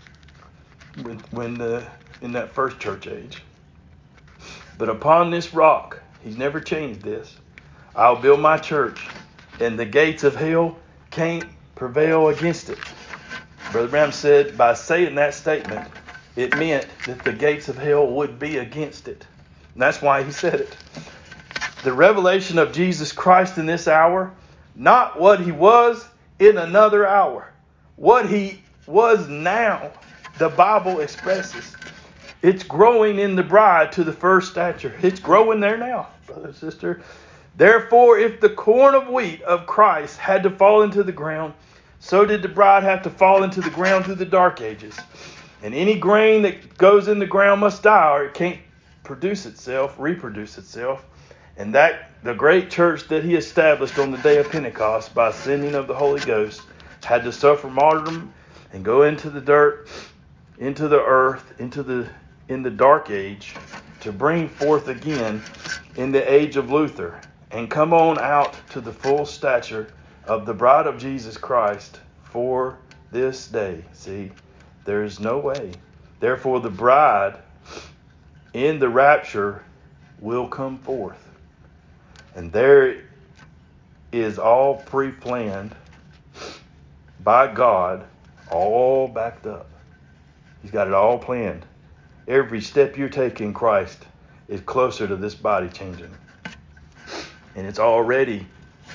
In that first church age. But upon this rock, he's never changed this. I'll build my church, and the gates of hell can't prevail against it. Brother Branham said by saying that statement, it meant that the gates of hell would be against it. And that's why he said it. The revelation of Jesus Christ in this hour, not what he was in another hour. What he was now, the Bible expresses. It's growing in the bride to the first stature. It's growing there now, brother and sister. Therefore, if the corn of wheat of Christ had to fall into the ground, so did the bride have to fall into the ground through the dark ages. And any grain that goes in the ground must die, or it can't reproduce itself. And that the great church that he established on the day of Pentecost by sending of the Holy Ghost had to suffer martyrdom and go into the dirt, into the earth, in the dark age, to bring forth again in the age of Luther and come on out to the full stature of the bride of Jesus Christ for this day. See, there is no way. Therefore, the bride in the rapture will come forth. And there is all pre-planned by God, all backed up. He's got it all planned. Every step you take in Christ is closer to this body changing. And it's already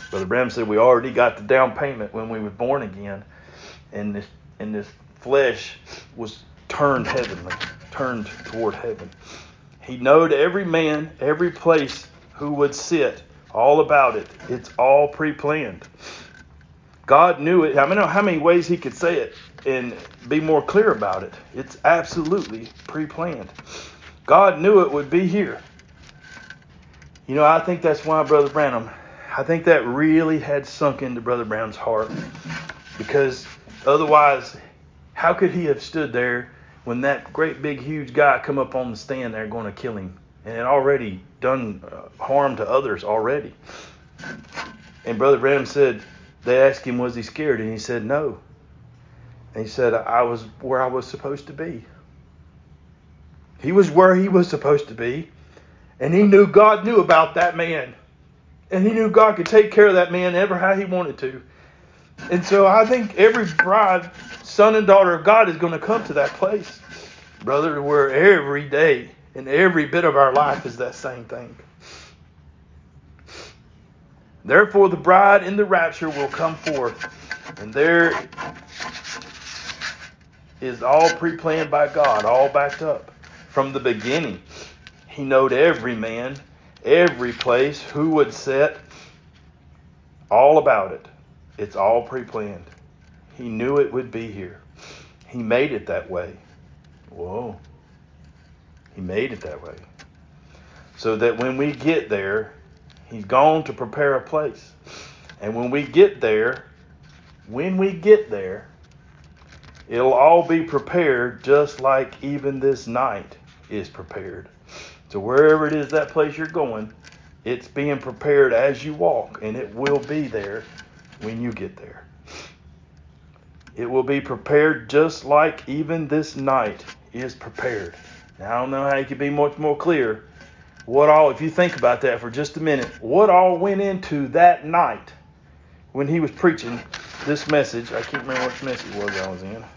Brother Branham said we already got the down payment when we were born again, and this flesh was turned heavenly, turned toward heaven. He knowed every man, every place who would sit, all about it. It's all pre-planned. God knew it. I don't know how many ways he could say it and be more clear about it. It's absolutely pre-planned. God knew it would be here. You know, I think that's why Brother Branham, I think that really had sunk into Brother Branham's heart. Because otherwise, how could he have stood there when that great big huge guy come up on the stand there going to kill him? And had already done harm to others already. And Brother Branham said, they asked him, was he scared? And he said, no. And he said, I was where I was supposed to be. He was where he was supposed to be. And he knew God knew about that man. And he knew God could take care of that man ever how he wanted to. And so I think every bride, son and daughter of God is going to come to that place, brother, where every day and every bit of our life is that same thing. Therefore the bride in the rapture will come forth. And there is all pre-planned by God, all backed up. From the beginning, he knowed every man, every place, who would sit, all about it. It's all pre-planned. He knew it would be here. He made it that way. Whoa. He made it that way. So that when we get there, he's gone to prepare a place. And when we get there, it'll all be prepared just like even this night is prepared. So wherever it is, that place you're going, it's being prepared as you walk, and it will be there when you get there. It will be prepared just like even this night is prepared. Now, I don't know how you could be much more clear. What all, if you think about that for just a minute, what all went into that night when he was preaching this message? I can't remember which message it was I was in.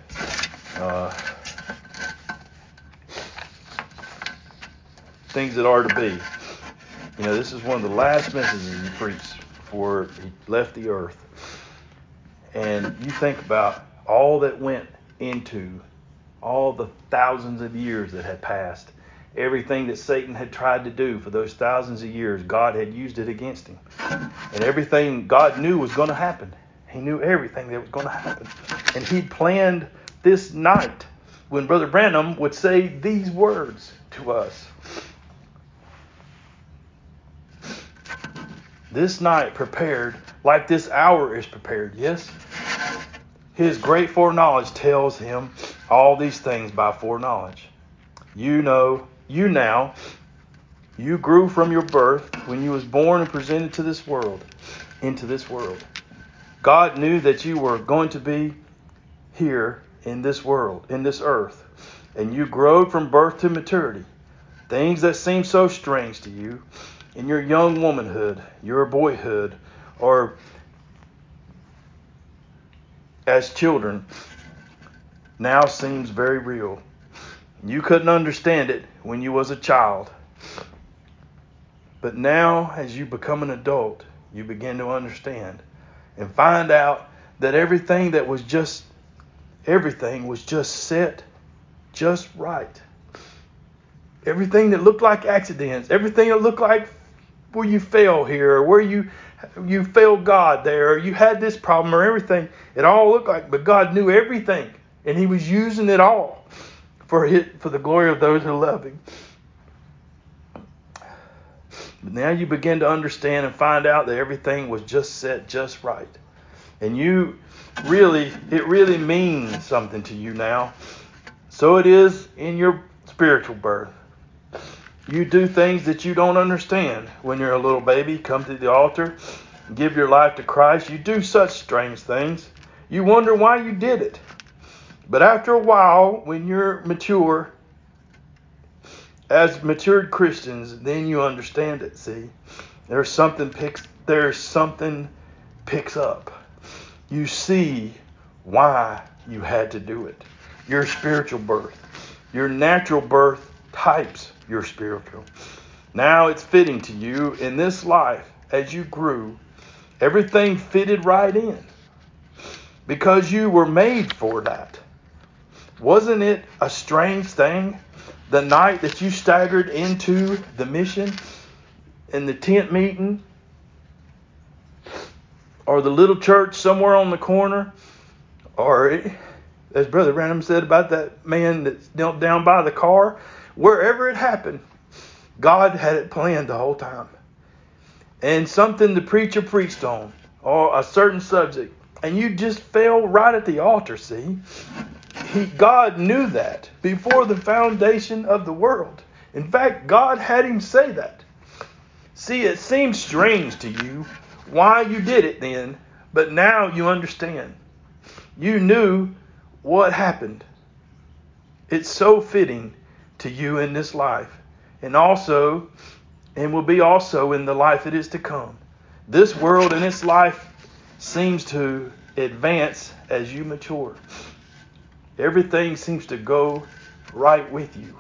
Things that are to be. You know, this is one of the last messages he preached before he left the earth. And you think about all that went into all the thousands of years that had passed. Everything that Satan had tried to do for those thousands of years, God had used it against him. And everything God knew was going to happen. He knew everything that was going to happen. And he planned this night when Brother Branham would say these words to us. This night prepared like this hour is prepared. Yes? His great foreknowledge tells him all these things by foreknowledge. You grew from your birth when you was born and presented to this world, into this world. God knew that you were going to be here in this world, in this earth. And you growed from birth to maturity. Things that seem so strange to you in your young womanhood, your boyhood, or as children, now seems very real. You couldn't understand it when you was a child. But now, as you become an adult, you begin to understand and find out that everything was just set just right. Everything that looked like accidents, everything that looked like where you fail here, or where you failed God there, or you had this problem, or everything, it all looked like, but God knew everything, and he was using it all for the glory of those who love him. But now you begin to understand and find out that everything was just set just right. And it really means something to you now. So it is in your spiritual birth. You do things that you don't understand when you're a little baby. Come to the altar, give your life to Christ. You do such strange things. You wonder why you did it. But after a while, when you're mature, as matured Christians, then you understand it. See, there's something picks up. You see why you had to do it. Your spiritual birth, your natural birth types your spiritual. Now it's fitting to you in this life as you grew Everything fitted right in because you were made for that. Wasn't it a strange thing the night that you staggered into the mission and the tent meeting or the little church somewhere on the corner, or as Brother Branham said about that man that knelt down by the car, wherever it happened, God had it planned the whole time. And something the preacher preached on, or a certain subject, and you just fell right at the altar, see? God knew that before the foundation of the world. In fact, God had him say that. See, it seems strange to you why you did it then, but now you understand. You knew what happened. It's so fitting to you in this life, and will be also in the life that is to come. This world and its life seems to advance as you mature. Everything seems to go right with you.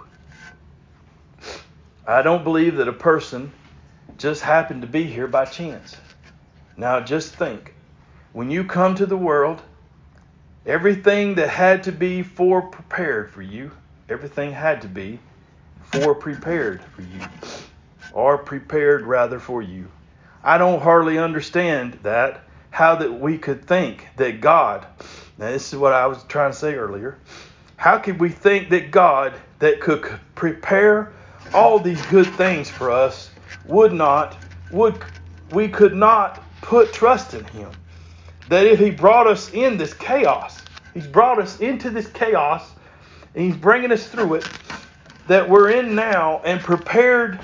I don't believe that a person just happened to be here by chance. Now just think, when you come to the world, everything that had to be prepared for you, everything had to be prepared for you, or prepared rather for you. I don't hardly understand that, how that we could think that God, now this is what I was trying to say earlier, how could we think that God that could prepare all these good things for us we could not put trust in him? That if he brought us in this chaos, he's brought us into this chaos, and he's bringing us through it, that we're in now, and prepared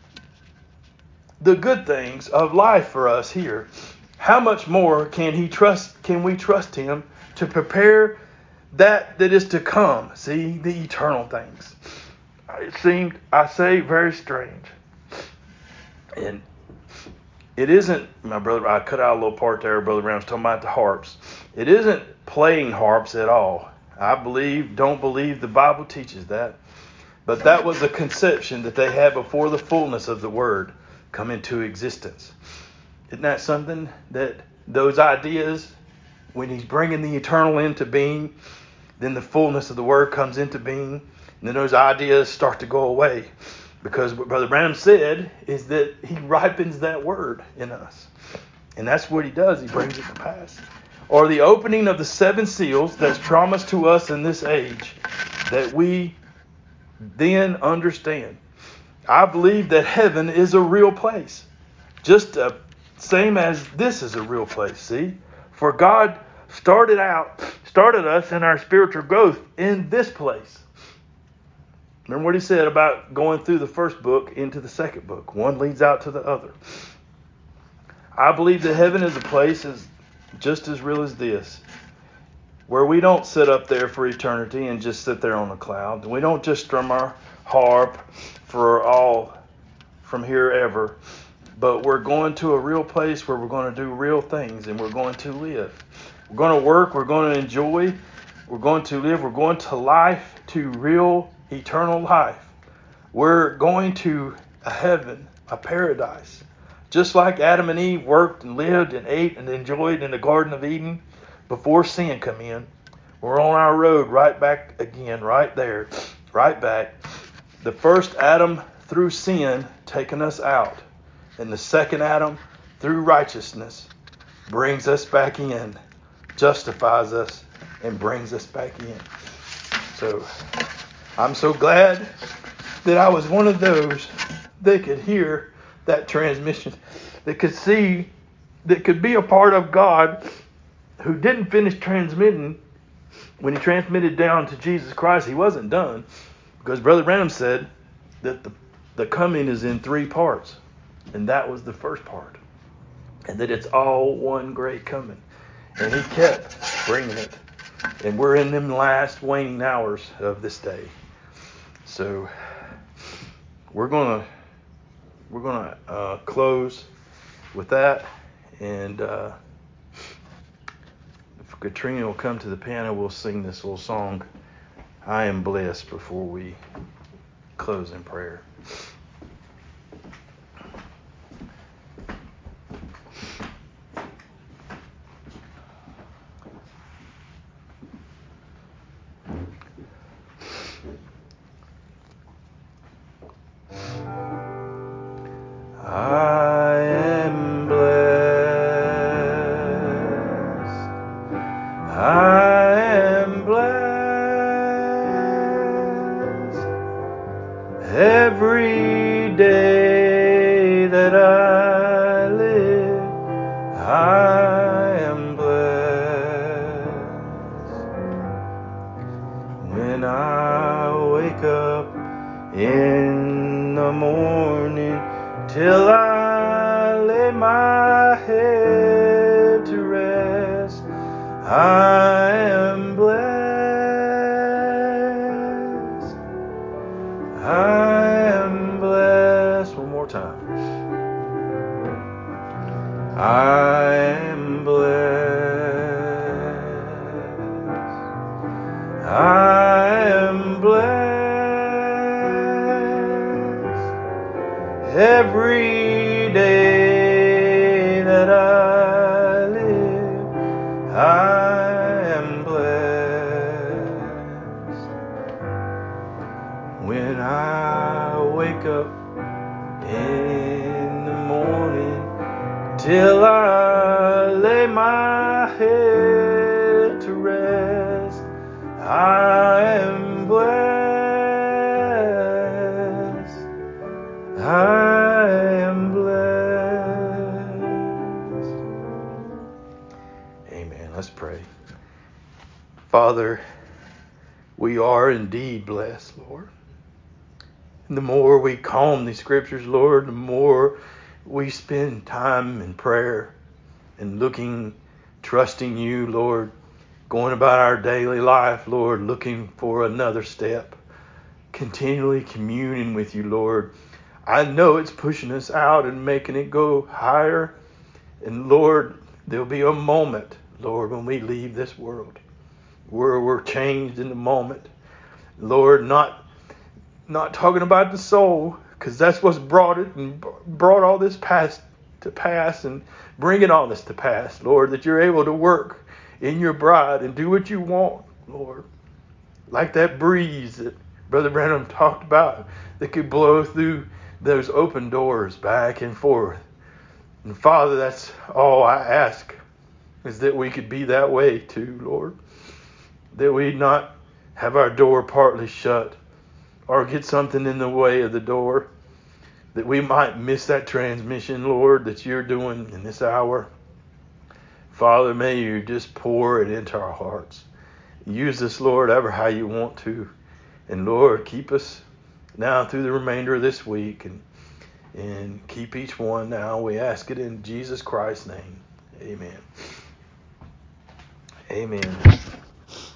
the good things of life for us here. How much more can we trust him to prepare that is to come? See, the eternal things. It seemed, I say, very strange. And it isn't, my brother, I cut out a little part there, Brother Brown's talking about the harps. It isn't playing harps at all. I don't believe the Bible teaches that. But that was a conception that they had before the fullness of the Word come into existence. Isn't that something that those ideas, when he's bringing the eternal into being, then the fullness of the Word comes into being, and then those ideas start to go away. Because what Brother Branham said is that he ripens that Word in us. And that's what he does. He brings it to pass. Or the opening of the 7 seals that's promised to us in this age, that we then understand. I believe that heaven is a real place. Just same as this is a real place, see? For God started us in our spiritual growth in this place. Remember what he said about going through the first book into the second book. One leads out to the other. I believe that heaven is a place just as real as this, where we don't sit up there for eternity and just sit there on a cloud. We don't just strum our harp for all from here ever, but we're going to a real place where we're going to do real things, and we're going to live. We're going to work, we're going to enjoy, we're going to live, we're going to life, to real eternal life. We're going to a heaven, a paradise. Just like Adam and Eve worked and lived and ate and enjoyed in the Garden of Eden before sin come in, we're on our road right back again, right there, right back. The first Adam through sin taking us out, and the second Adam through righteousness brings us back in, justifies us, and brings us back in. So I'm so glad that I was one of those that could hear that transmission, that could see, that could be a part of God, who didn't finish transmitting. When he transmitted down to Jesus Christ, he wasn't done, because Brother Branham said that the coming is in 3 parts, and that was the first part, and that it's all one great coming. And he kept bringing it, and we're in them last waning hours of this day. So we're gonna close with that, and if Katrina will come to the piano, we'll sing this little song, I Am Blessed, before we close in prayer. morning till I lay my head to rest. I am blessed. I am blessed. One more time. I am blessed. I am blessed. Every day that I live, I am blessed. When I wake up in the morning till I lay my head to rest, I am blessed. I am blessed. Amen. Let's pray. Father, we are indeed blessed, Lord. And the more we comb these scriptures, Lord, the more we spend time in prayer and looking, trusting you, Lord, going about our daily life, Lord, looking for another step, continually communing with you, Lord. I know it's pushing us out and making it go higher. And Lord, there'll be a moment, Lord, when we leave this world where we're changed in the moment. Lord, not talking about the soul, because that's what's brought it and brought all this past to pass and bringing all this to pass, Lord, that you're able to work in your bride and do what you want, Lord. Like that breeze that Brother Branham talked about that could blow through those open doors back and forth. And Father, that's all I ask, is that we could be that way too, Lord. That we not have our door partly shut or get something in the way of the door, that we might miss that transmission, Lord, that you're doing in this hour. Father, may you just pour it into our hearts. Use us, Lord, ever how you want to. And Lord, keep us now through the remainder of this week and keep each one now. We ask it in Jesus Christ's name. Amen. Amen.